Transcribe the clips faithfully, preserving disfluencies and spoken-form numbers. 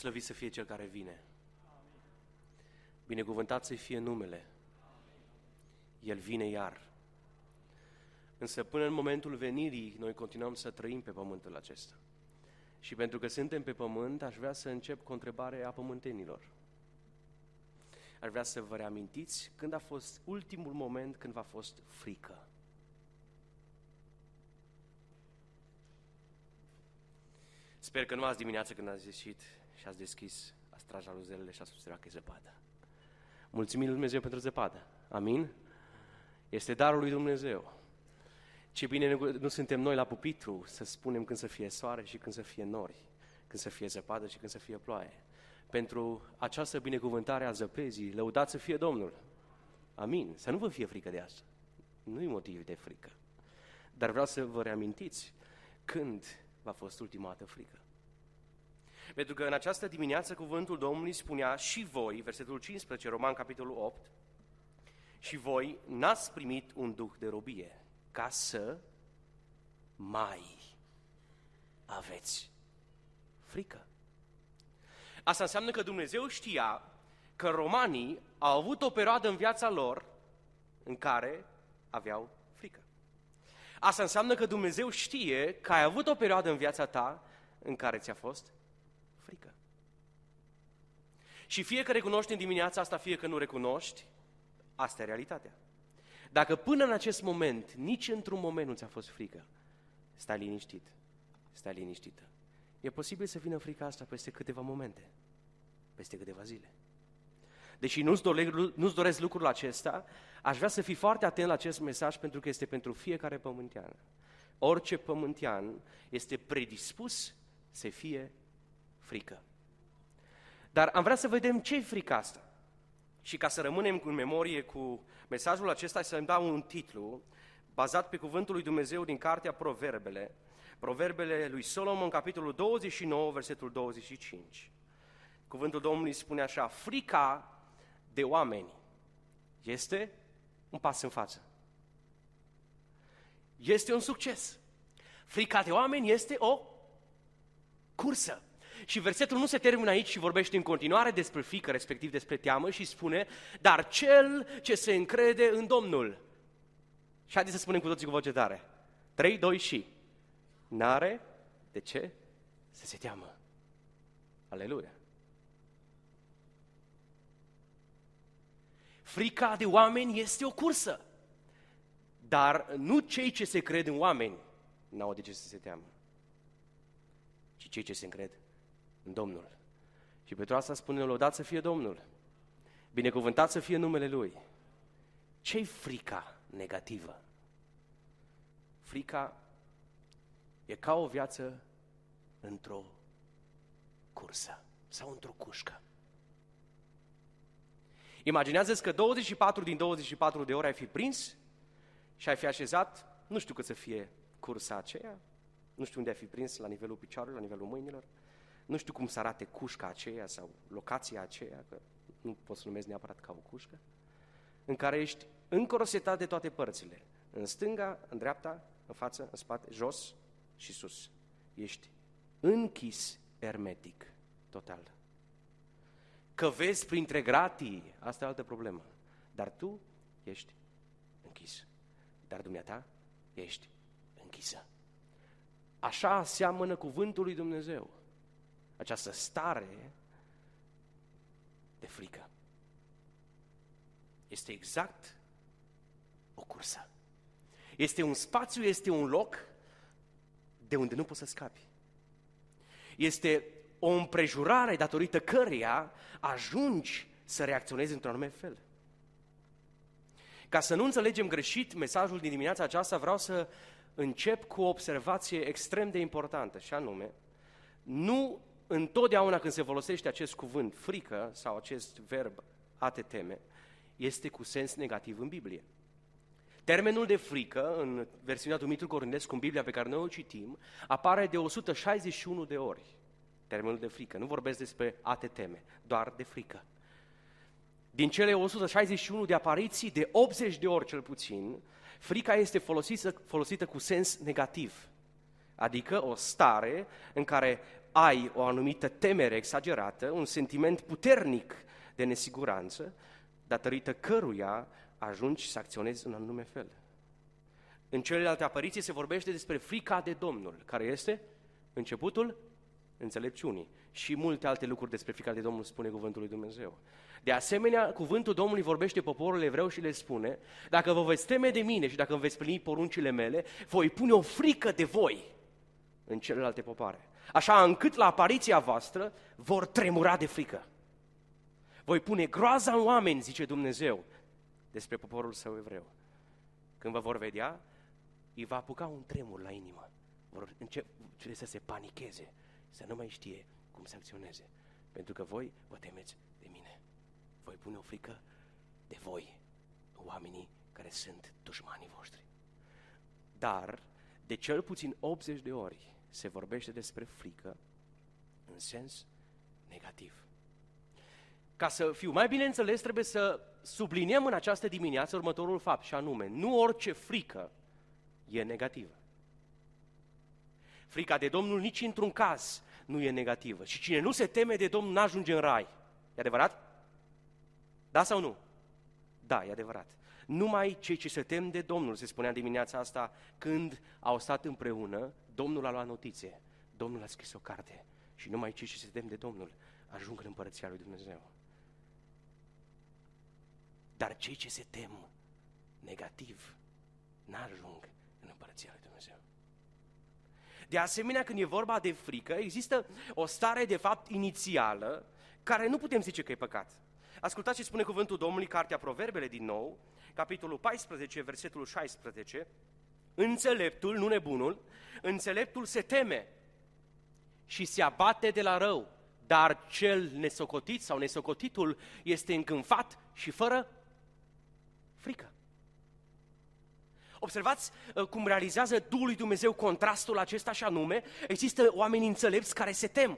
Slăvit să fie Cel care vine. Binecuvântat să fie numele. El vine iar. Însă până în momentul venirii, noi continuăm să trăim pe pământul acesta. Și pentru că suntem pe pământ, aș vrea să încep cu o întrebare a pământenilor. Aș vrea să vă reamintiți când a fost ultimul moment când v-a fost frică. Sper că nu azi dimineață când ați ieșit și ați deschis, ați tras jaluzelele și ați observat că e zăpadă. Mulțumim lui Dumnezeu pentru zăpadă. Amin? Este darul lui Dumnezeu. Ce bine nu suntem noi la pupitru să spunem când să fie soare și când să fie nori, când să fie zăpadă și când să fie ploaie. Pentru această binecuvântare a zăpezii, lăudat să fie Domnul. Amin. Să nu vă fie frică de asta. Nu e motiv de frică. Dar vreau să vă reamintiți când v-a fost ultima dată frică. Pentru că în această dimineață cuvântul Domnului spunea și voi, versetul cincisprezece, Roman, capitolul opt, și voi n-ați primit un duh de robie, ca să mai aveți frică. Asta înseamnă că Dumnezeu știa că romanii au avut o perioadă în viața lor în care aveau frică. Asta înseamnă că Dumnezeu știe că ai avut o perioadă în viața ta în care ți-a fost frică. Și fie că recunoști în dimineața asta, fie că nu recunoști, asta e realitatea. Dacă până în acest moment, nici într-un moment nu ți-a fost frică, stai liniștit, stai liniștită. E posibil să vină frica asta peste câteva momente, peste câteva zile. Deși nu-ți doresc, nu-ți doresc lucrul acesta, aș vrea să fii foarte atent la acest mesaj pentru că este pentru fiecare pământean. Orice pământean este predispus să fie frică. Dar am vrea să vedem ce e frica asta. Și ca să rămânem în memorie cu mesajul acesta, să-mi dau un titlu bazat pe cuvântul lui Dumnezeu din cartea Proverbele, Proverbele lui Solomon, capitolul douăzeci și nouă, versetul douăzeci și cinci. Cuvântul Domnului spune așa: frica de oameni este un pas în față. Este un succes. Frica de oameni este o cursă. Și versetul nu se termină aici și vorbește în continuare despre frică, respectiv despre teamă, și spune: dar cel ce se încrede în Domnul. Și haideți să spunem cu toții cu voce tare. trei, doi și. N-are de ce să se teamă. Aleluia! Frica de oameni este o cursă, dar nu cei ce se cred în oameni n-au de ce să se teamă, ci cei ce se încred în Domnul. Și pentru asta spune: lăudat să fie Domnul, binecuvântat să fie numele Lui. Ce-i frica negativă? Frica e ca o viață într-o cursă sau într-o cușcă. Imaginează-ți că douăzeci și patru din douăzeci și patru de ore ai fi prins și ai fi așezat, nu știu cât să fie cursa aceea, nu știu unde ai fi prins, la nivelul picioarelor, la nivelul mâinilor, nu știu cum să arate cușca aceea sau locația aceea, că nu pot să numesc neapărat ca o cușcă, în care ești încorosetat de toate părțile, în stânga, în dreapta, în față, în spate, jos și sus. Ești închis hermetic, total. Că vezi printre gratii, asta e altă problemă, dar tu ești închis, dar dumneata ești închisă. Așa seamănă cuvântul lui Dumnezeu, această stare de frică. Este exact o cursă. Este un spațiu, este un loc de unde nu poți să scapi. Este o împrejurare datorită căreia ajungi să reacționezi într-un anume fel. Ca să nu înțelegem greșit mesajul din dimineața aceasta, vreau să încep cu o observație extrem de importantă, și anume, nu întotdeauna când se folosește acest cuvânt, frică, sau acest verb, a te teme, este cu sens negativ în Biblie. Termenul de frică, în versiunea Dumitru Cornilescu, în Biblia pe care noi o citim, apare de o sută șaizeci și unu de ori. Termenul de frică. Nu vorbesc despre a te teme, doar de frică. Din cele o sută șaizeci și unu de apariții, de optzeci de ori cel puțin, frica este folosită, folosită cu sens negativ. Adică o stare în care ai o anumită temere exagerată, un sentiment puternic de nesiguranță, datorită căruia ajungi să acționezi în anume fel. În celelalte apariții se vorbește despre frica de Domnul, care este începutul înțelepciunii. Și multe alte lucruri despre frica de Domnul spune cuvântul lui Dumnezeu. De asemenea, cuvântul Domnului vorbește poporul evreu și le spune: dacă vă veți teme de mine și dacă îmi veți plini poruncile mele, voi pune o frică de voi în celelalte popoare, așa încât la apariția voastră vor tremura de frică. Voi pune groaza în oameni, zice Dumnezeu, despre poporul său evreu. Când vă vor vedea, îi va apuca un tremur la inimă. Vor începe să se panicheze, să nu mai știe cum să acționeze, pentru că voi vă temeți de mine. Voi pune o frică de voi, oamenii care sunt dușmanii voștri. Dar, de cel puțin optzeci de ori, se vorbește despre frică în sens negativ. Ca să fiu mai bine înțeles, trebuie să subliniem în această dimineață următorul fapt, și anume, nu orice frică e negativă. Frica de Domnul nici într-un caz nu e negativă. Și cine nu se teme de Domnul n-ajunge în rai. E adevărat? Da sau nu? Da, e adevărat. Numai cei ce se tem de Domnul, se spunea dimineața asta, când au stat împreună, Domnul a luat notițe, Domnul a scris o carte și numai cei ce se tem de Domnul ajung în împărăția lui Dumnezeu. Dar cei ce se tem negativ n-ajung în împărăția lui Dumnezeu. De asemenea, când e vorba de frică, există o stare de fapt inițială care nu putem zice că e păcat. Ascultați ce spune cuvântul Domnului, Cartea Proverbele din nou, capitolul paisprezece, versetul șaisprezece. Înțeleptul, nu nebunul, înțeleptul se teme și se abate de la rău, dar cel nesocotit sau nesocotitul este încânfat și fără frică. Observați cum realizează Duhul lui Dumnezeu contrastul acesta, și anume, există oameni înțelepți care se tem,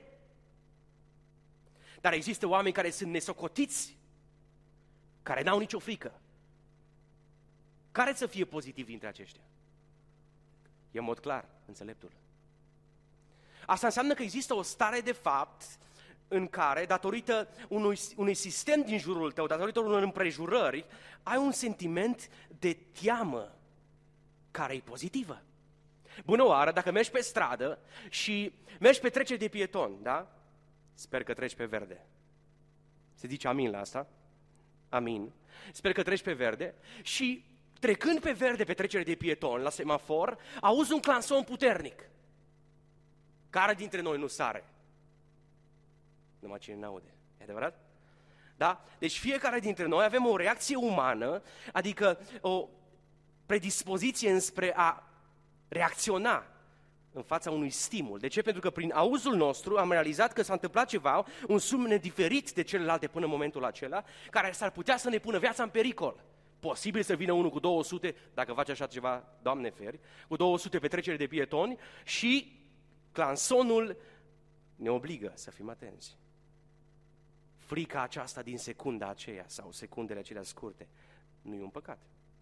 dar există oameni care sunt nesocotiți, care n-au nicio frică. Care să fie pozitiv dintre aceștia? E în mod clar înțeleptul. Asta înseamnă că există o stare de fapt în care, datorită unui, unui sistem din jurul tău, datorită unor împrejurări, ai un sentiment de teamă care e pozitivă. Bună oară, dacă mergi pe stradă și mergi pe trecere de pietoni, da? Sper că treci pe verde. Se zice amin la asta? Amin. Sper că treci pe verde și trecând pe verde pe trecere de pietoni, la semafor, auzi un clanson puternic. Care dintre noi nu sare? Numai cine n-aude. E adevărat? Da? Deci fiecare dintre noi avem o reacție umană, adică o predispoziție înspre a reacționa în fața unui stimul. De ce? Pentru că prin auzul nostru am realizat că s-a întâmplat ceva, un sunet diferit de celelalte până în momentul acela, care s-ar putea să ne pună viața în pericol. Posibil să vină unul cu două sute, dacă face așa ceva, Doamne feri, cu două sute pe trecere de pietoni și clansonul ne obligă să fim atenți. Frica aceasta din secunda aceea sau secundele acelea scurte nu e un păcat.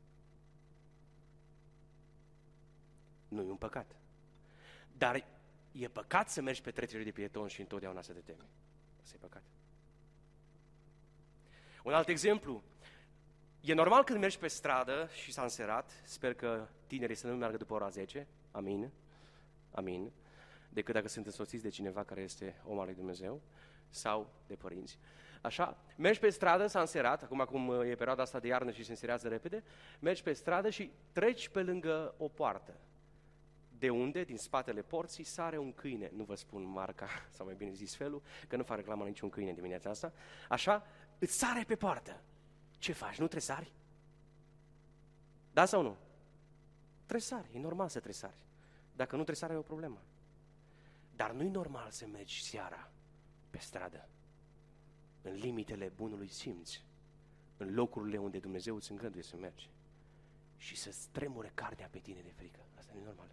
Nu e un păcat. Dar e păcat să mergi pe trecere de pietoni și întotdeauna să te temi. Asta e păcat. Un alt exemplu. E normal când mergi pe stradă și s-a înserat, sper că tinerii să nu meargă după ora zece, amin, amin, decât dacă sunt însoțiți de cineva care este om al lui Dumnezeu sau de părinți. Așa, mergi pe stradă, s-a înserat, acum cum e perioada asta de iarnă și se înserează repede, mergi pe stradă și treci pe lângă o poartă. De unde, din spatele porții, sare un câine. Nu vă spun marca, sau mai bine zis felul, că nu fac reclamă niciun câine dimineața asta. Așa, îți sare pe poartă. Ce faci? Nu tresari? Da sau nu? Tresari, e normal să tresari. Dacă nu tresari, e o problemă. Dar nu e normal să mergi seara pe stradă, în limitele bunului simț, în locurile unde Dumnezeu îți îngăduie să mergi și să-ți tremure carnea pe tine de frică. Asta nu e normal.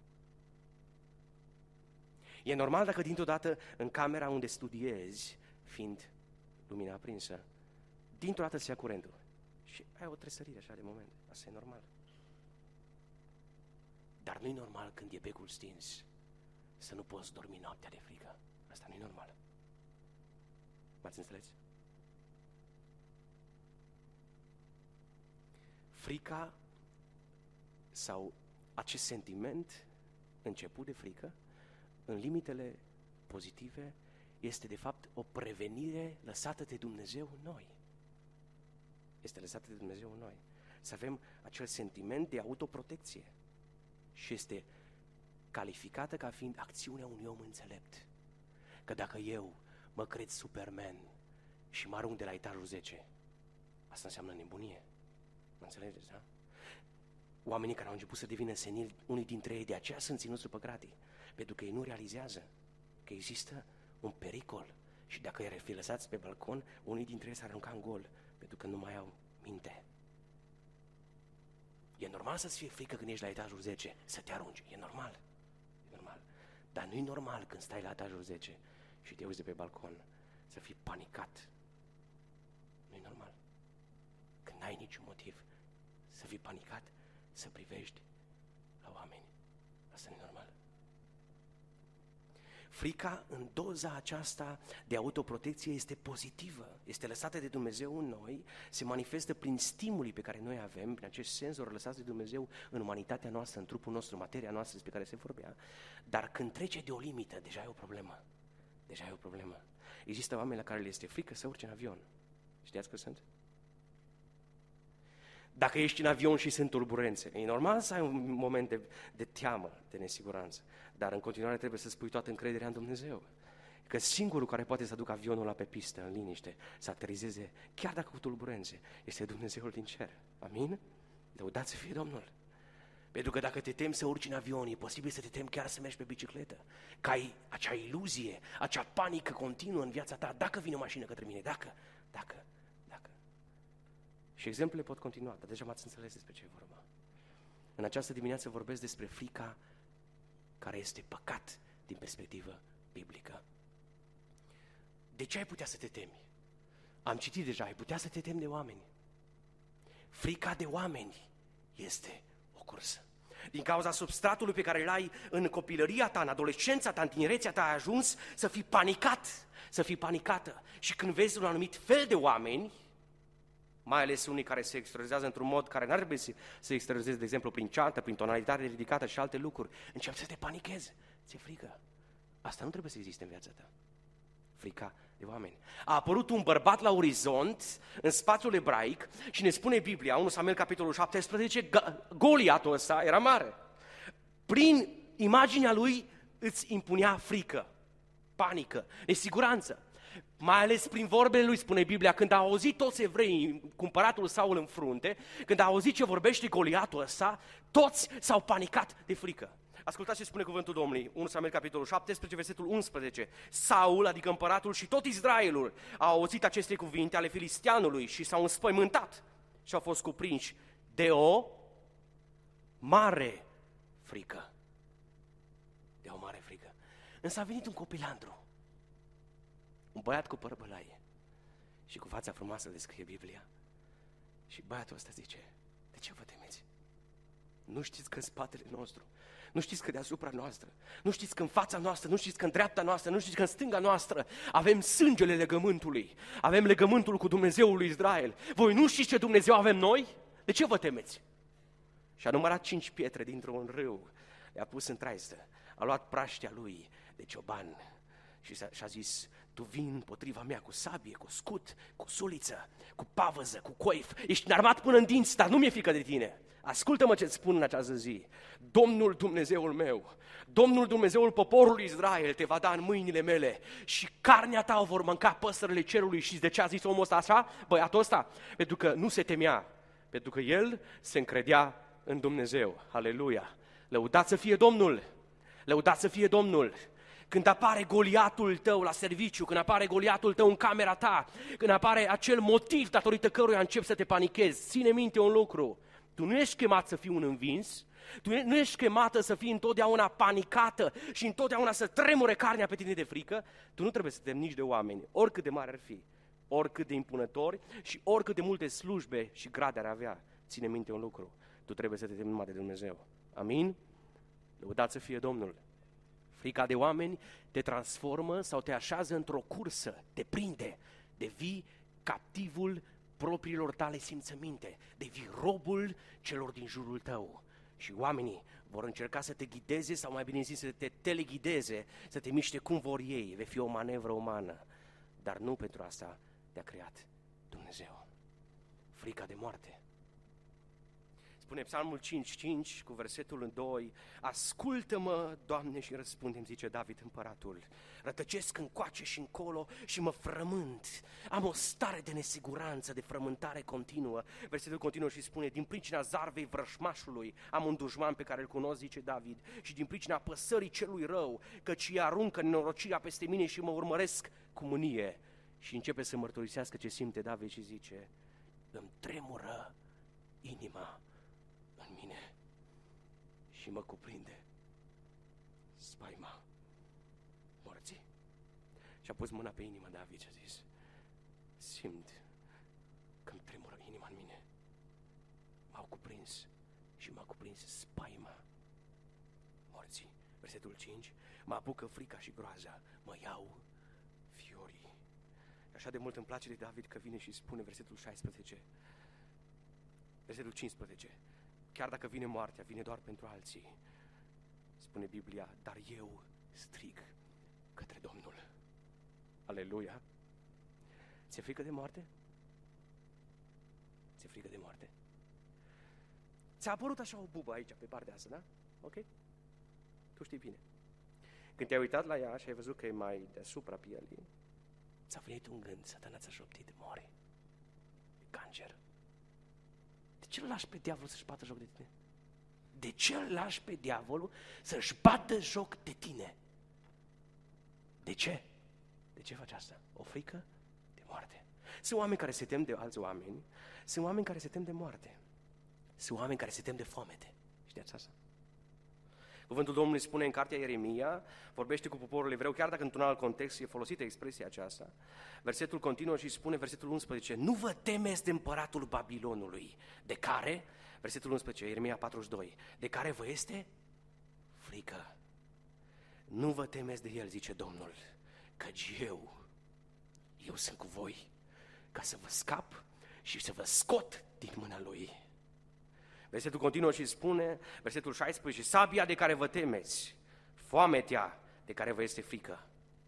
E normal dacă dintr-o dată în camera unde studiezi, fiind lumina aprinsă, dintr-o dată se ia curentul și ai o tresărire așa de moment. Asta e normal. Dar nu e normal când e becul stins să nu poți dormi noaptea de frică. Asta nu e normal. M-ați înțeles? Frica sau acest sentiment început de frică, în limitele pozitive, este de fapt o prevenire lăsată de Dumnezeu în noi. Este lăsată de Dumnezeu în noi. Să avem acel sentiment de autoprotecție și este calificată ca fiind acțiunea unui om înțelept. Că dacă eu mă cred Superman și mă arunc de la etajul zece, asta înseamnă nebunie. Mă înțelegeți, da? Oamenii care au început să devină senili, unii dintre ei de aceea sunt ținuți sub gratii, pentru că ei nu realizează că există un pericol și dacă i-ar fi lăsați pe balcon, unii dintre ei s-ar arunca în gol, pentru că nu mai au minte. E normal să-ți fie frică când ești la etajul zece, să te arunci, e normal, e normal. Dar nu e normal când stai la etajul zece și te uiți de pe balcon să fii panicat. Nu e normal. Când n-ai niciun motiv să fii panicat, să privești la oameni. Asta nu e normal. Frica în doza aceasta de autoprotecție este pozitivă, este lăsată de Dumnezeu în noi, se manifestă prin stimulii pe care noi avem, prin acest senzor lăsați de Dumnezeu în umanitatea noastră, în trupul nostru, în materia noastră despre care se vorbea, dar când trece de o limită, deja e o problemă. Deja e o problemă. Există oameni la care le este frică să urce în avion. Știați că sunt? Dacă ești în avion și sunt turbulențe, e normal să ai un moment de, de teamă, de nesiguranță, dar în continuare trebuie să spui toată încrederea în Dumnezeu. Că singurul care poate să aducă avionul la pe pistă, în liniște, să aterizeze, chiar dacă cu turbulențe, este Dumnezeul din cer. Amin? Lăudați să fie Domnul. Pentru că dacă te temi să urci în avion, e posibil să te temi chiar să mergi pe bicicletă. Că ai acea iluzie, acea panică continuă în viața ta. Dacă vine o mașină către mine, dacă, dacă, dacă. Și exemplele pot continua, dar deja m-ați înțeles despre ce e vorba. În această dimineață vorbesc despre frica care este păcat din perspectivă biblică. De ce ai putea să te temi? Am citit deja, ai putea să te temi de oameni. Frica de oameni este o cursă. Din cauza substratului pe care îl ai în copilăria ta, în adolescența ta, în tinerețea ta, ai ajuns să fii panicat, să fii panicată. Și când vezi un anumit fel de oameni, mai ales unii care se exteriorizează într-un mod care n-ar trebui să se exteriorizeze, de exemplu, prin ceantă, prin tonalitate ridicată și alte lucruri, începi să te panichezi, ți-e frică. Asta nu trebuie să existe în viața ta. Frica de oameni. A apărut un bărbat la orizont, în spațiul ebraic, și ne spune Biblia, unu Samuel, capitolul șaptesprezece, Goliatul ăsta era mare. Prin imaginea lui îți impunea frică, panică, nesiguranță. Mai ales prin vorbele lui, spune Biblia, când a auzit toți evreii cu împăratul Saul în frunte, când a auzit ce vorbește Goliatul ăsta, toți s-au panicat de frică. Ascultați ce spune cuvântul Domnului, unu Samuel, capitolul șaptesprezece, versetul unsprezece. Saul, adică împăratul și tot Israelul, au auzit aceste cuvinte ale filisteanului și s-au înspăimântat și au fost cuprinși de o mare frică. De o mare frică. Însă a venit un copilandru, un băiat cu păr bălaie și cu fața frumoasă descrie Biblia. Și băiatul ăsta zice, de ce vă temeți? Nu știți că în spatele nostru, nu știți că deasupra noastră, nu știți că în fața noastră, nu știți că în dreapta noastră, nu știți că în stânga noastră avem sângele legământului, avem legământul cu Dumnezeul lui Israel. Voi nu știți ce Dumnezeu avem noi? De ce vă temeți? Și a numărat cinci pietre dintr-un râu, le-a pus în traistă, a luat praștea lui de cioban și și-a zis, tu vii împotriva mea cu sabie, cu scut, cu suliță, cu pavăză, cu coif, ești înarmat până în dinți, dar nu mi-e frică de tine. Ascultă-mă ce-ți spun în această zi. Domnul Dumnezeul meu, Domnul Dumnezeul poporului Israel te va da în mâinile mele și carnea ta o vor mânca păsările cerului. Și de ce a zis omul ăsta așa, băiatul ăsta? Pentru că nu se temea, pentru că el se încredea în Dumnezeu. Aleluia! Lăudați să fie Domnul! Lăudați să fie Domnul! Când apare Goliatul tău la serviciu, când apare Goliatul tău în camera ta, când apare acel motiv datorită căruia începi să te panichezi, ține minte un lucru, tu nu ești chemat să fii un învins, tu nu ești chemată să fii întotdeauna panicată și întotdeauna să tremure carnea pe tine de frică, tu nu trebuie să te temi nici de oameni, oricât de mari ar fi, oricât de impunători și oricât de multe slujbe și grade ar avea. Ține minte un lucru, tu trebuie să te temi numai de Dumnezeu. Amin? Lăudați să fie Domnul! Frica de oameni te transformă sau te așează într-o cursă, te prinde, devii captivul propriilor tale simțăminte, devii robul celor din jurul tău. Și oamenii vor încerca să te ghideze sau mai bine zis să te teleghideze, să te miște cum vor ei, vei fi o manevră umană. Dar nu pentru asta te-a creat Dumnezeu. Frica de moarte. Spune Psalmul cinci cinci cu versetul doi, ascultă-mă, Doamne, și răspunde-mi, zice David împăratul. Rătăcesc încoace și încolo și mă frământ. Am o stare de nesiguranță, de frământare continuă. Versetul continuă și spune, din pricina zarvei vrășmașului am un dușman pe care îl cunosc, zice David, și din pricina păsării celui rău, căci ea aruncă nenorocirea peste mine și mă urmăresc cu mânie. Și începe să mărturisească ce simte David și zice, îmi tremură inima în mine și mă cuprinde spaima morții. Și-a pus mâna pe inima David și a zis, simt că-mi tremură inima în mine. M-au cuprins și m-a cuprins spaima morții. Versetul cinci, mă apucă frica și groaza, mă iau fiorii. Așa de mult îmi place de David că vine și spune versetul șaisprezece, versetul cincisprezece, chiar dacă vine moartea, vine doar pentru alții. Spune Biblia, dar eu strig către Domnul. Aleluia! Ți-e frică de moarte? Ți-e frică de moarte? Ți-a apărut așa o bubă aici, pe partea asta, da? Ok? Tu știi bine. Când te-ai uitat la ea și ai văzut că e mai deasupra pielii, ți-a venit un gând, Satana ți-a șoptit, mori. E cancer. De ce îl lași pe diavolul să-și bată joc de tine? De ce îl lași pe diavolul să-și bată joc de tine? De ce? De ce faci asta? O frică de moarte. Sunt oameni care se tem de alți oameni, sunt oameni care se tem de moarte, sunt oameni care se tem de foamete. Știați asta? Cuvântul Domnului spune în cartea Ieremia, vorbește cu poporul evreu, chiar dacă într-un alt context e folosită expresia aceasta. Versetul continuă și spune, versetul unsprezece, nu vă temeți de împăratul Babilonului, de care, versetul unsprezece, Ieremia patruzeci și doi, de care vă este frică. Nu vă temeți de el, zice Domnul, căci eu, eu sunt cu voi, ca să vă scap și să vă scot din mâna lui. Versetul continuă și spune, versetul șaisprezece, sabia de care vă temeți, foametea de care vă este frică.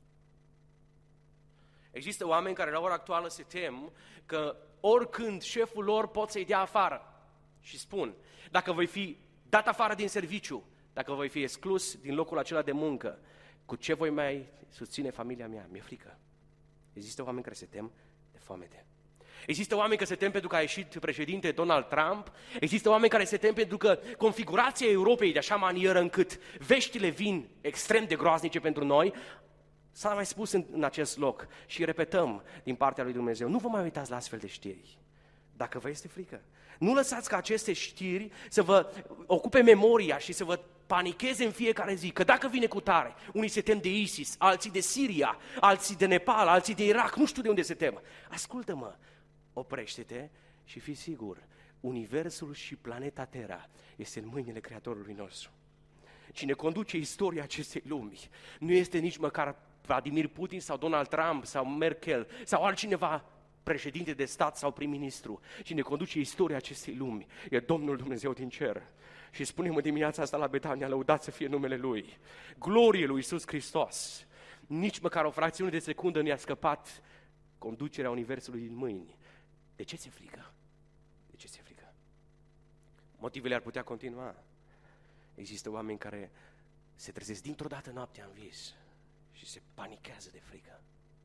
Există oameni care la ora actuală se tem că oricând șeful lor pot să-i dea afară. Și spun, dacă voi fi dat afară din serviciu, dacă voi fi exclus din locul acela de muncă, cu ce voi mai susține familia mea? Mi-e frică. Există oameni care se tem de foamete. Există oameni care se tem pentru că a ieșit președinte Donald Trump, există oameni care se tem pentru că configurația Europei de așa manieră încât veștile vin extrem de groaznice pentru noi. S-a mai spus în, în acest loc și repetăm din partea lui Dumnezeu, nu vă mai uitați la astfel de știri, dacă vă este frică. Nu lăsați ca aceste știri să vă ocupe memoria și să vă panicheze în fiecare zi, că dacă vine cu tare, unii se tem de ISIS, alții de Siria, alții de Nepal, alții de Irak, nu știu de unde se tem. Ascultă-mă, oprește-te și fii sigur, universul și planeta Terra este în mâinile Creatorului nostru. Cine conduce istoria acestei lumi nu este nici măcar Vladimir Putin sau Donald Trump sau Merkel sau altcineva, președinte de stat sau prim-ministru. Cine conduce istoria acestei lumi e Domnul Dumnezeu din cer. Și spunem în dimineața asta la Betania, lăudat să fie numele Lui. Glorie lui Iisus Hristos. Nici măcar o fracțiune de secundă nu i-a scăpat conducerea universului din mâini. De ce ți-e frică? De ce ți-e frică? Motivele ar putea continua. Există oameni care se trezesc dintr-o dată noaptea în vis și se panichează de frică.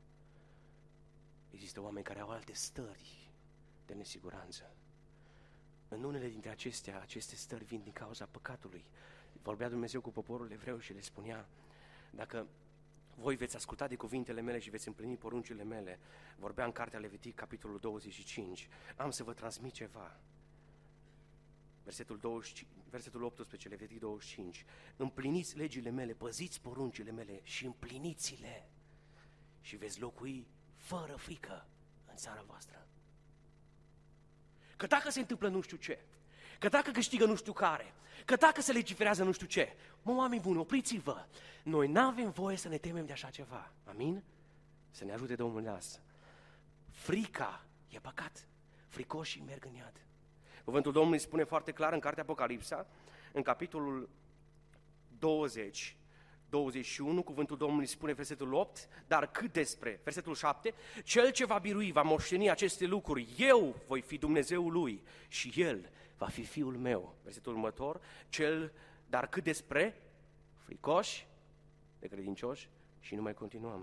Există oameni care au alte stări de nesiguranță. În unele dintre acestea, aceste stări vin din cauza păcatului. Vorbea Dumnezeu cu poporul evreu și le spunea, dacă voi veți asculta de cuvintele mele și veți împlini poruncile mele, vorbea în cartea Levitic, capitolul douăzeci și cinci, am să vă transmit ceva. Versetul, douăzeci, versetul optsprezece, Levitic douăzeci și cinci, împliniți legile mele, păziți poruncile mele și împliniți-le și veți locui fără frică în țara voastră. Că dacă se întâmplă nu știu ce, că dacă câștigă nu știu care, că dacă se legiferează nu știu ce. Mă, oameni buni, opriți-vă! Noi n-avem voie să ne temem de așa ceva. Amin? Să ne ajute Domnul de asta. Frica e păcat. Fricoșii merg în iad. Cuvântul Domnului spune foarte clar în cartea Apocalipsa, în capitolul douăzeci, douăzeci și unu, cuvântul Domnului spune versetul opt, dar cât despre, versetul șapte, cel ce va birui, va moșteni aceste lucruri, eu voi fi Dumnezeul lui și el va fi fiul meu. Versetul următor, cel, dar cât despre fricoși, de credincioși, și nu mai continuăm.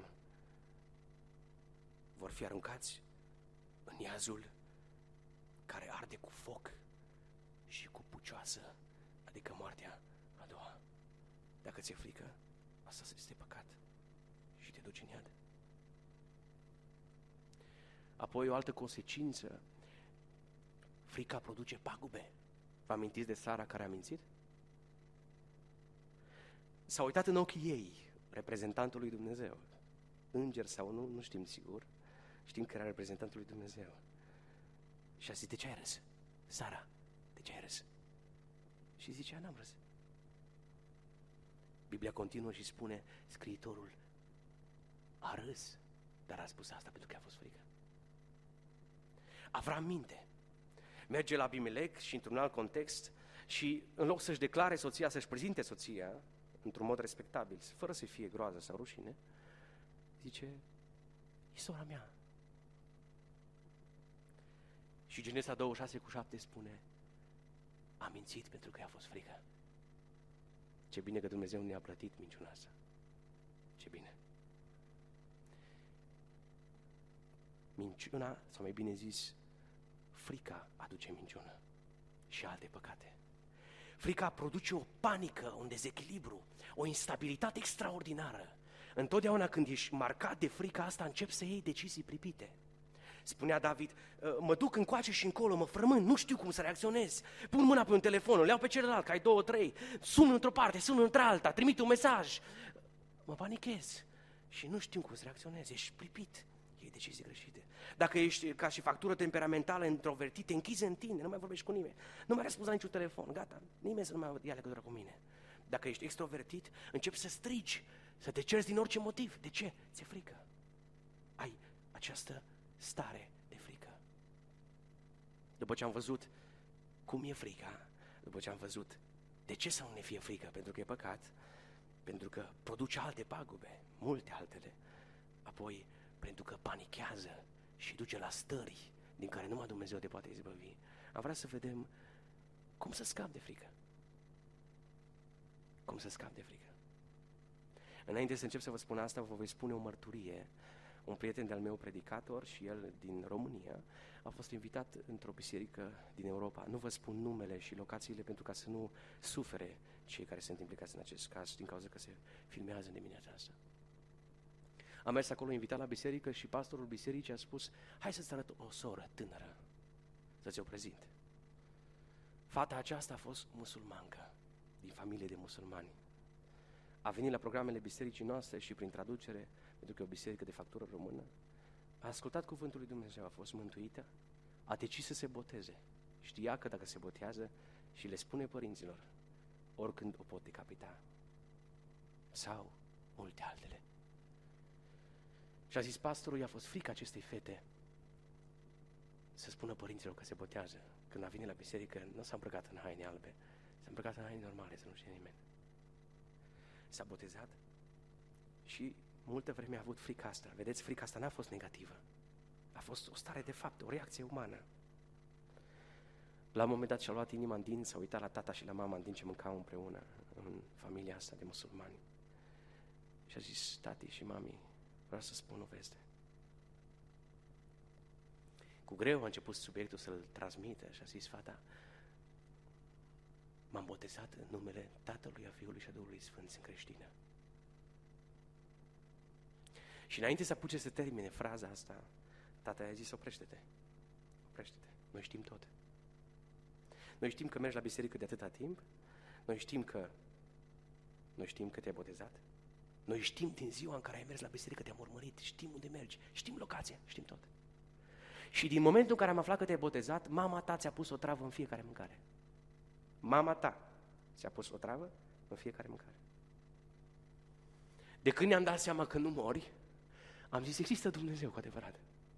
Vor fi aruncați în iazul care arde cu foc și cu pucioasă, adică moartea a doua. Dacă ți-e frică, asta este păcat și te duci în iad. Apoi o altă consecință, frica produce pagube. Vă amintiți de Sara care a mințit? S-a uitat în ochii ei, reprezentantul lui Dumnezeu. Înger sau nu, nu știm sigur. Știm că era reprezentantul lui Dumnezeu. Și a zis, de ce ai râs? Sara, de ce ai râs? Și zicea, n-am râs. Biblia continuă și spune, scriitorul a râs, dar a spus asta pentru că a fost frică. Avram minte. Merge la Abimelec și într-un alt context și în loc să-și declare soția, să-și prezinte soția într-un mod respectabil, fără să fie groază sau rușine, zice, e sora mea. Și Genesa douăzeci și șase cu șapte spune, a mințit pentru că i-a fost frică. Ce bine că Dumnezeu ne-a plătit minciuna asta. Ce bine. Minciuna, sau mai bine zis, frica aduce minciună și alte păcate. Frica produce o panică, un dezechilibru, o instabilitate extraordinară. Întotdeauna când ești marcat de frica asta, începi să iei decizii pripite. Spunea David, mă duc încoace și încolo, mă frământ, nu știu cum să reacționez. Pun mâna pe un telefon, le iau pe celălalt, că ai două, trei, sun într-o parte, sun într-alta, trimit un mesaj. Mă panichez și nu știu cum să reacționez, ești pripit, iei decizii greșite. Dacă ești ca și factură temperamentală, introvertit, te închizi în tine, nu mai vorbești cu nimeni, nu mai răspunzi la niciun telefon, gata, nimeni să nu mai ia legătură cu mine. Dacă ești extrovertit, începi să strigi, să te ceri din orice motiv. De ce? Ți-e frică. Ai această stare de frică. După ce am văzut cum e frica, după ce am văzut de ce să nu ne fie frică, pentru că e păcat, pentru că produce alte pagube, multe altele, apoi pentru că panichează și duce la stări din care numai Dumnezeu te poate izbăvi. Am vrea să vedem cum să scap de frică. Cum să scap de frică. Înainte să încep să vă spun asta, vă voi spune o mărturie. Un prieten de-al meu predicator și el din România a fost invitat într-o biserică din Europa. Nu vă spun numele și locațiile pentru ca să nu sufere cei care sunt implicați în acest caz din cauza că se filmează în dimineața asta. Am mers acolo invitat la biserică și pastorul bisericii a spus, hai să-ți arăt o soră tânără, să ți-o prezint. Fata aceasta a fost musulmancă, din familie de musulmani. A venit la programele bisericii noastre și prin traducere, pentru că e o biserică de factură română, a ascultat cuvântul lui Dumnezeu, a fost mântuită, a decis să se boteze. Știa că dacă se botează și le spune părinților, oricând o pot decapita. Sau multe altele. Și a zis pastorul, i-a fost frică acestei fete să spună părinților că se botează. Când a venit la biserică, nu s-a îmbrăcat în haine albe, s-a îmbrăcat în haine normale, să nu știe nimeni. S-a botezat și multă vreme a avut frica asta. Vedeți, frica asta n-a fost negativă. A fost o stare de fapt, o reacție umană. La un moment dat și-a luat inima în dinți, s-a uitat la tata și la mama în timp ce mâncau împreună în familia asta de musulmani. Și a zis, tati și mami, vreau să spun o veste. Cu greu a început subiectul să-l transmită și a zis, fata, m-am botezat în numele Tatălui, a Fiului și a Duhului Sfânt în creștină. Și înainte să apuce să termine fraza asta, tata i-a zis, oprește-te, oprește-te, noi știm tot. Noi știm că mergi la biserică de atâta timp, noi știm că, noi știm că te-ai botezat, noi știm din ziua în care ai mers la biserică, te-am urmărit, știm unde mergi, știm locația, știm tot. Și din momentul în care am aflat că te-ai botezat, mama ta ți-a pus o travă în fiecare mâncare. mama ta ți-a pus o travă în fiecare mâncare. De când ne-am dat seama că nu mori, am zis, există Dumnezeu cu adevărat.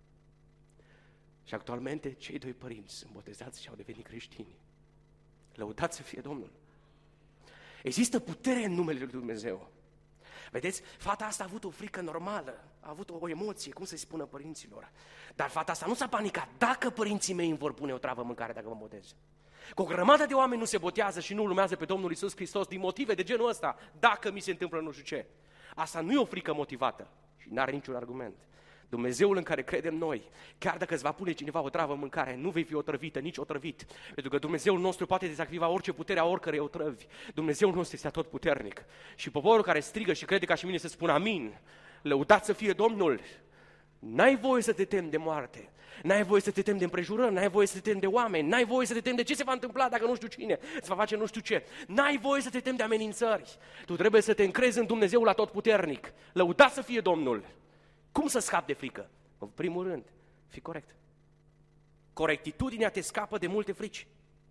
Și actualmente cei doi părinți sunt botezați și au devenit creștini. Lăudați să fie Domnul. Există putere în numele lui Dumnezeu. Vedeți, fata asta a avut o frică normală, a avut o emoție, cum să-i spună părinților. Dar fata asta nu s-a panicat. Dacă părinții mei îmi vor pune o travă în mâncare dacă mă botez. Cu o grămadă de oameni nu se botează și nu urmează pe Domnul Iisus Hristos din motive de genul ăsta. Dacă mi se întâmplă nu știu ce. Asta nu e o frică motivată și n-are niciun argument. Dumnezeul în care credem noi, chiar dacă îți va pune cineva o travă în mâncare, nu vei fi otrăvită, nici otrăvit. Pentru că Dumnezeul nostru poate dezactiva orice putere a oricărei otrăvi. Dumnezeul nostru este atotputernic. Și poporul care strigă și crede ca și mine să spună amin, lăudați să fie Domnul. N-ai voie să te temi de moarte, n-ai voie să te temi de împrejurări, n-ai voie să te temi de oameni, n-ai voie să te temi de ce se va întâmpla dacă nu știu cine îți va face nu știu ce. N-ai voie să te temi de amenințări. Tu trebuie să te încrezi în Dumnezeul atotputernic. Lăudați să fie Domnul. Cum să scapi de frică? În primul rând, fii corect. Corectitudinea te scapă de multe frici.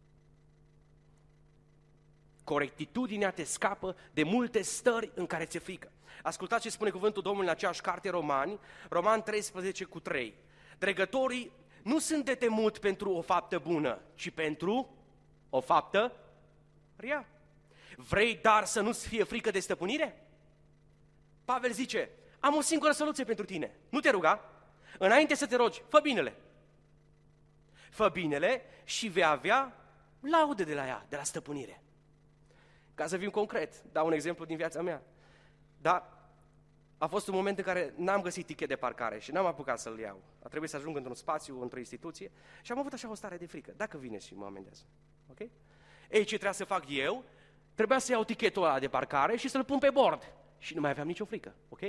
Corectitudinea te scapă de multe stări în care ți-e frică. Ascultați ce spune cuvântul Domnului în aceeași carte Romani, Roman treisprezece cu trei. Dregătorii nu sunt de temut pentru o faptă bună, ci pentru o faptă rea. Vrei dar să nu-ți fie frică de stăpânire? Pavel zice, am o singură soluție pentru tine. Nu te ruga. Înainte să te rogi, fă binele. Fă binele și vei avea laude de la ea, de la stăpânire. Ca să fim concret, dau un exemplu din viața mea. Da, a fost un moment în care n-am găsit tichet de parcare și n-am apucat să-l iau. A trebuit să ajung într-un spațiu, într-o instituție și am avut așa o stare de frică. Dacă vine și mă amendează. Ok? Ei, ce trebuia să fac eu? Trebuia să iau tichetul ăla de parcare și să-l pun pe bord. Și nu mai aveam nicio frică. Ok?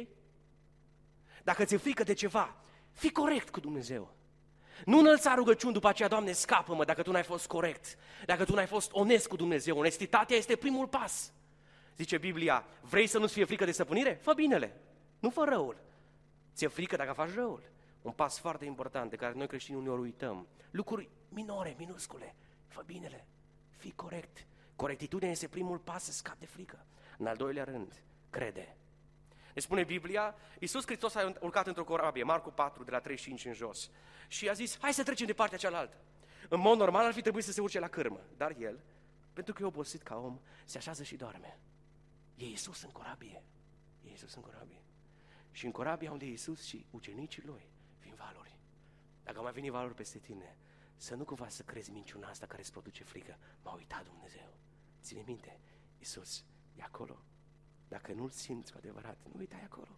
Dacă ți-e frică de ceva, fii corect cu Dumnezeu. Nu înălța rugăciuni după aceea, Doamne, scapă-mă, dacă tu n-ai fost corect, dacă tu n-ai fost onest cu Dumnezeu. Onestitatea este primul pas. Zice Biblia, vrei să nu-ți fie frică de stăpânire? Fă binele, nu fă răul. Ți-e frică dacă faci răul. Un pas foarte important de care noi creștinii uneori uităm. Lucruri minore, minuscule. Fă binele, fii corect. Corectitudinea este primul pas să scapi de frică. În al doilea rând, crede. Ne spune Biblia, Iisus Hristos a urcat într-o corabie, Marcu patru, de la treizeci și cinci în jos, și a zis, hai să trecem de partea cealaltă. În mod normal ar fi trebuit să se urce la cârmă, dar el, pentru că e obosit ca om, se așează și doarme. E Iisus în corabie, e Iisus în corabie. Și în corabia unde e Iisus și ucenicii lui vin valuri. Dacă mai veni valuri peste tine, să nu cumva să crezi minciuna asta care îți produce frică. M-a uitat Dumnezeu. Ține minte, Iisus e acolo. Dacă nu-L simți cu adevărat, nu uitai acolo.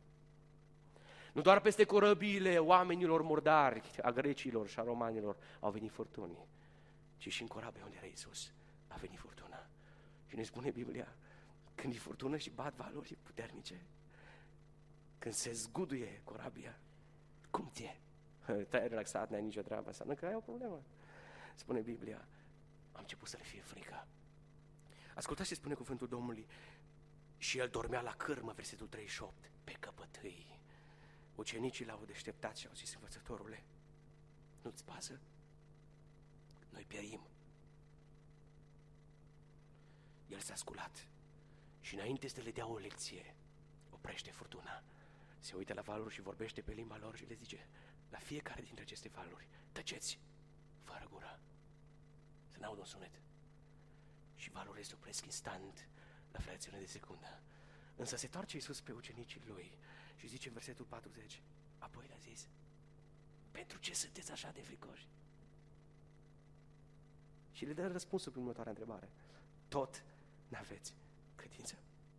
Nu doar peste corăbiile oamenilor murdari, a grecilor și a romanilor au venit furtuni, ci și în corabia unde era Iisus a venit furtuna. Și ne spune Biblia, când e furtună și bat valuri puternice, când se zguduie corabia, cum ți-e? Te-ai relaxat, n-ai nicio treabă, înseamnă că ai o problemă. Spune Biblia, am început să le fie frică. Ascultați ce spune cuvântul Domnului. Și el dormea la cârmă, versetul treizeci și opt, pe căpătâi. Ucenicii l-au deșteptat și au zis, învățătorule, nu-ți pasă? Noi pierim. El s-a sculat și înainte să le dea o lecție, oprește furtuna, se uită la valuri și vorbește pe limba lor și le zice, la fiecare dintre aceste valuri, tăceți, fără gură, să n-aud un sunet. Și valurile se opresc instant, la fracțiune de secundă. Însă se toarce Iisus pe ucenicii lui și zice în versetul patruzeci, apoi le-a zis, pentru ce sunteți așa de fricoși? Și le dă răspunsul prin următoarea întrebare, tot n-aveți credință?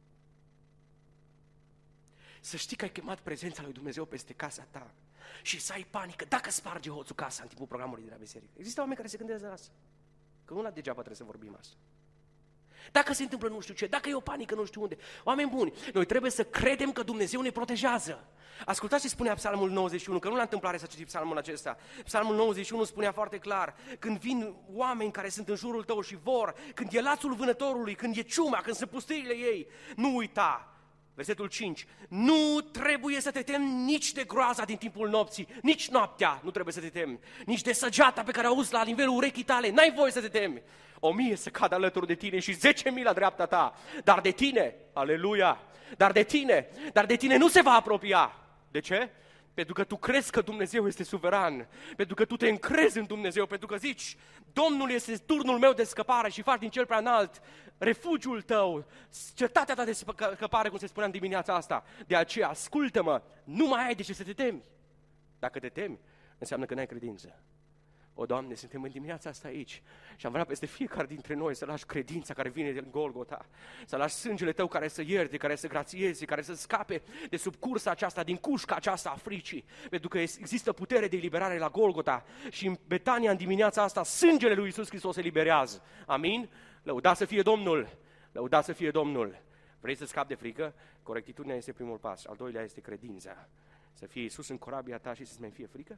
Să știi că ai chemat prezența lui Dumnezeu peste casa ta și să ai panică dacă sparge hoțul casa în timpul programului de la biserică. Există oameni care se gândesc la asta, că nu la degeaba trebuie să vorbim asta. Dacă se întâmplă nu știu ce, dacă e o panică nu știu unde. Oameni buni, noi trebuie să credem că Dumnezeu ne protejează. Ascultați ce spunea Psalmul nouăzeci și unu, că nu la întâmplare să citim Psalmul acesta. Psalmul nouăzeci și unu spunea foarte clar, când vin oameni care sunt în jurul tău și vor, când e lațul vânătorului, când e ciuma, când sunt pustiile ei, nu uita. Versetul cinci. Nu trebuie să te temi nici de groaza din timpul nopții, nici noaptea nu trebuie să te temi, nici de săgeata pe care auzi la nivelul urechii tale, n-ai voie să te temi. O mie să cadă alături de tine și zece mii la dreapta ta, dar de tine, aleluia, dar de tine, dar de tine nu se va apropia. De ce? Pentru că tu crezi că Dumnezeu este suveran, pentru că tu te încrezi în Dumnezeu, pentru că zici, Domnul este turnul meu de scăpare și faci din cel prea înalt refugiul tău, cetatea ta de scăpare, cum se spunea în dimineața asta. De aceea, ascultă-mă, nu mai ai de ce să te temi. Dacă te temi, înseamnă că n-ai credință. O, Doamne, suntem în dimineața asta aici și am vrea peste fiecare dintre noi să lași credința care vine din Golgota, să lași sângele Tău care să ierte, care să grațieze, care să scape de sub cursa aceasta, din cușca aceasta a fricii, pentru că există putere de eliberare la Golgota și în Betania, în dimineața asta, sângele lui Iisus Hristos se eliberează. Amin? Lăudați să fie Domnul! Lăudați să fie Domnul! Vrei să scapi de frică? Corectitudinea este primul pas. Al doilea este credința. Să fie Iisus în corabia ta și să-ți mai fie frică?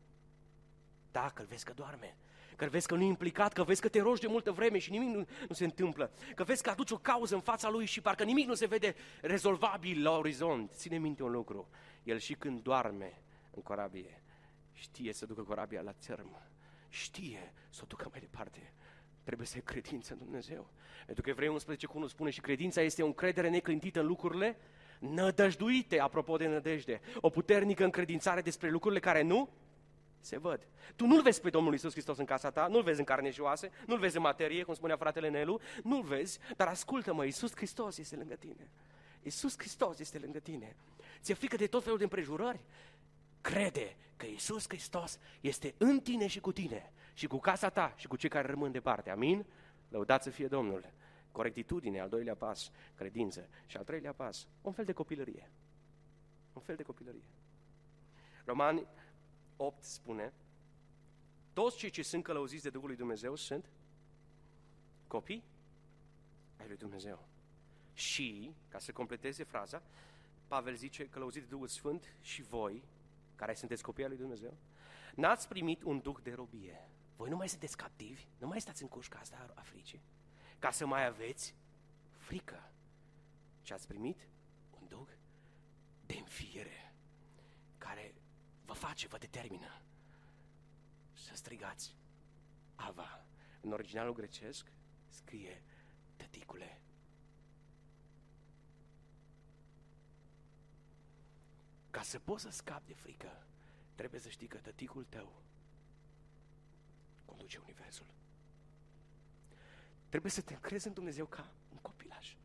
Da, că-l vezi că doarme, că-l vezi că nu e implicat, că vezi că te rogi de multă vreme și nimic nu, nu se întâmplă, că vezi că aduci o cauză în fața lui și parcă nimic nu se vede rezolvabil la orizont. Ține minte un lucru, el și când doarme în corabie, știe să ducă corabia la țărm, știe să o ducă mai departe. Trebuie să ai credință în Dumnezeu. Pentru că Evrei unsprezece cu unu spune și credința este o încredere neclintită în lucrurile nădăjduite, apropo de nădejde, o puternică încredințare despre lucrurile care nu se văd. Tu nu-L vezi pe Domnul Iisus Hristos în casa ta, nu-L vezi în carne și oase, nu-L vezi în materie, cum spunea fratele Nelu, nu-L vezi, dar ascultă-mă, Iisus Hristos este lângă tine. Iisus Hristos este lângă tine. Ți-e frică de tot felul de împrejurări? Crede că Iisus Hristos este în tine și cu tine, și cu casa ta și cu cei care rămân departe. Amin? Lăudați să fie Domnul. Corectitudine, al doilea pas, credință. Și al treilea pas, un fel de copilărie. Un fel de copilărie. Romani opt spune, toți cei ce sunt călăuziți de Duhul lui Dumnezeu sunt copii ai lui Dumnezeu. Și, ca să completeze fraza, Pavel zice, călăuziți de Duhul Sfânt și voi, care sunteți copii ai lui Dumnezeu, n-ați primit un duh de robie. Voi nu mai sunteți captivi, nu mai stați în cușca asta a fricii, ca să mai aveți frică. Și ați primit un duh de înfiere, care vă face, vă determină să strigați Ava. În originalul grecesc scrie tăticule. Ca să poți să scapi de frică, trebuie să știi că tăticul tău conduce universul. Trebuie să te încrezi în Dumnezeu ca un copilaș.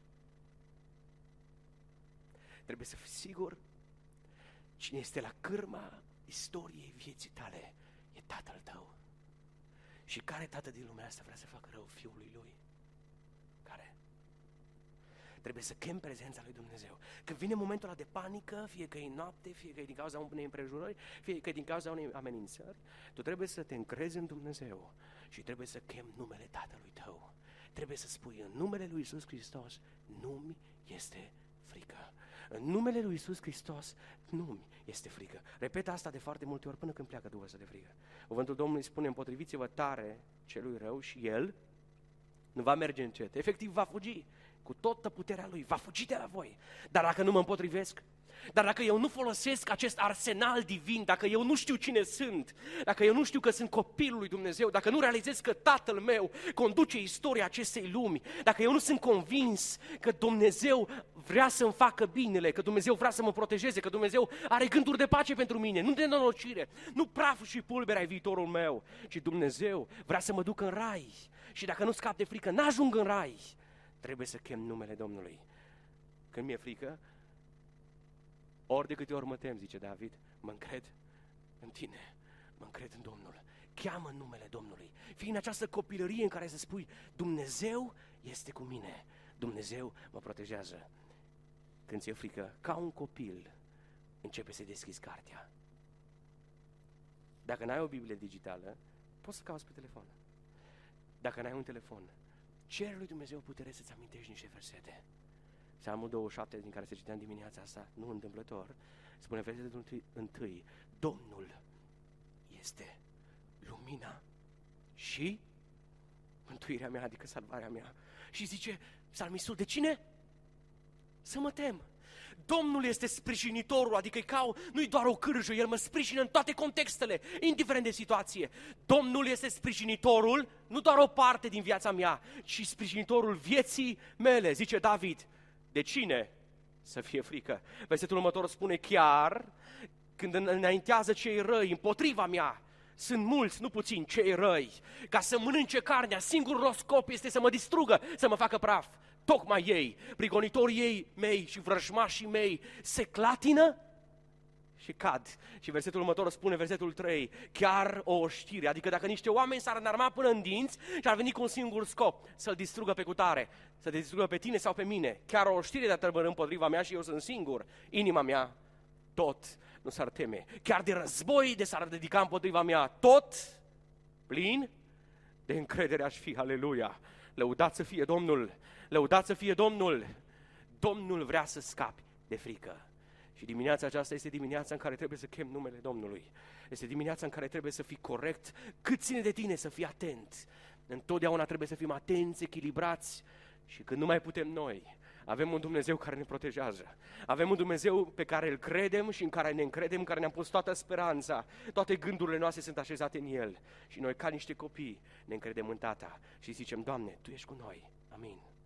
Trebuie să fii sigur cine este la cârma istoriei vieții tale e Tatăl tău. Și care tată din lumea asta vrea să facă rău fiului lui? Care? Trebuie să chem prezența lui Dumnezeu. Când vine momentul ăla de panică, fie că e noapte, fie că e din cauza unei împrejurări, fie că e din cauza unei amenințări, tu trebuie să te încrezi în Dumnezeu și trebuie să chem numele Tatălui tău. Trebuie să spui în numele lui Iisus Hristos, nu-mi este frică. În numele lui Iisus Hristos nu-mi este frică. Repet asta de foarte multe ori până când pleacă Duhul ăsta de frică. Cuvântul Domnului spune, împotriviți-vă tare celui rău și el nu va merge încet. Efectiv va fugi cu toată puterea lui, va fugi de la voi. Dar dacă nu mă împotrivesc, dar dacă eu nu folosesc acest arsenal divin, dacă eu nu știu cine sunt, dacă eu nu știu că sunt copilul lui Dumnezeu, dacă nu realizez că Tatăl meu conduce istoria acestei lumi, dacă eu nu sunt convins că Dumnezeu vrea să-mi facă binele, că Dumnezeu vrea să mă protejeze, că Dumnezeu are gânduri de pace pentru mine, nu de nenorocire, nu praf și pulbere ai viitorul meu, ci Dumnezeu vrea să mă ducă în rai. Și dacă nu scap de frică, n-ajung în rai. Trebuie să chem numele Domnului. Când mi-e frică, ori de câte ori mă tem, zice David, mă încred în tine, mă încred în Domnul. Cheamă numele Domnului. Fii în această copilărie în care să spui, Dumnezeu este cu mine, Dumnezeu mă protejează. Când ți-e frică, ca un copil, începe să deschizi cartea. Dacă n-ai o Biblie digitală, poți să cauți pe telefon. Dacă n-ai un telefon, cere lui Dumnezeu putere să-ți amintești niște versete. Psalmul douăzeci și șapte, din care se citea în dimineața asta, nu întâmplător, spune versetul întâi, Domnul este lumina și mântuirea mea, adică salvarea mea. Și zice psalmistul, de cine? Să mă tem. Domnul este sprijinitorul, adică ca, nu-i doar o cârjă, El mă sprijină în toate contextele, indiferent de situație. Domnul este sprijinitorul, nu doar o parte din viața mea, ci sprijinitorul vieții mele, zice David. De cine să fie frică? Versetul următor spune, chiar când înaintează cei răi împotriva mea, sunt mulți, nu puțini, cei răi, ca să mănânce carnea, singurul scop este să mă distrugă, să mă facă praf. Tocmai ei, prigonitorii ei mei și vrăjmașii mei se clatină și cad. Și versetul următor spune, versetul trei, chiar o știre, adică dacă niște oameni s-ar înarma până în dinți și ar veni cu un singur scop, să-l distrugă pe cutare, să te distrugă pe tine sau pe mine, chiar o știre de-a tărbări împotriva mea și eu sunt singur, inima mea tot nu s-ar teme. Chiar de război de s-ar dedica împotriva mea, tot plin de încredere aș fi, aleluia. Lăudați să fie Domnul, lăudați să fie Domnul. Domnul vrea să scapi de frică. Și dimineața aceasta este dimineața în care trebuie să chem numele Domnului. Este dimineața în care trebuie să fii corect, cât ține de tine să fii atent. Întotdeauna trebuie să fim atenți, echilibrați și când nu mai putem noi, avem un Dumnezeu care ne protejează. Avem un Dumnezeu pe care îl credem și în care ne încredem, în care ne-am pus toată speranța. Toate gândurile noastre sunt așezate în El. Și noi, ca niște copii, ne încredem în Tata și zicem, Doamne, Tu ești cu noi. Amin.